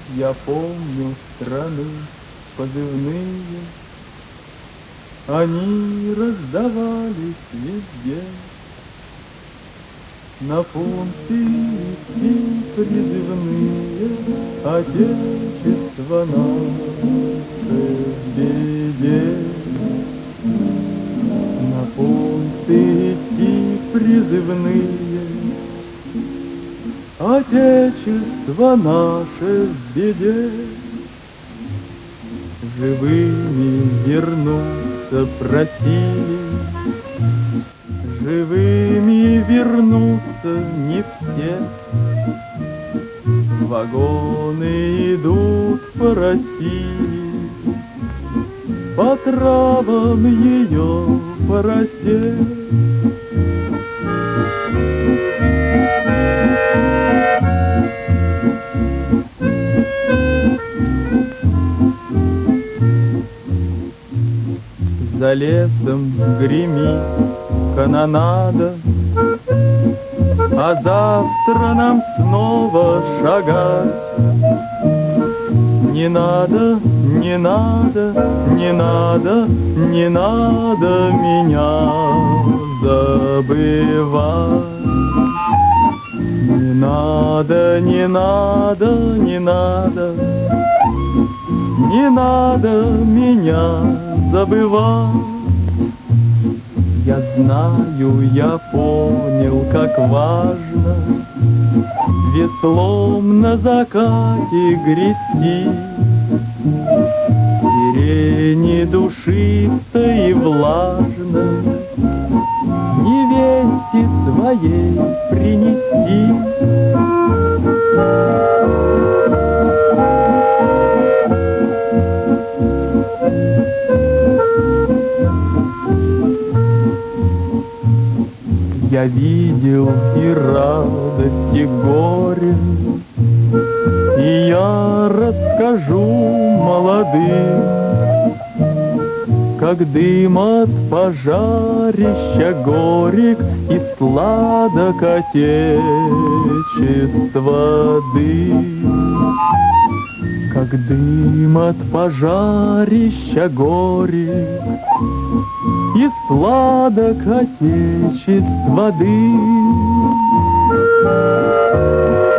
Я помню страны позывные, они раздавались везде. На пункты идти призывные, Отечество наше в беде. На пункты идти призывные, Отечество наше в беде. Живыми вернуться просили, живыми вернуться не все. Вагоны идут по России, по травам ее, по росе. За лесом гремит канонада, а завтра нам снова шагать. Не надо, не надо, не надо, не надо меня забывать. Не надо, не надо, не надо, не надо меня забывать. Я знаю, я понял, как важно веслом на закате грести. Сирени душистой и влажной невесте своей принести. Я видел и радость, и горе, и я расскажу молодым, как дым от пожарища горек и сладок отечества дым. Как дым от пожарища горек и сладок отечества дым.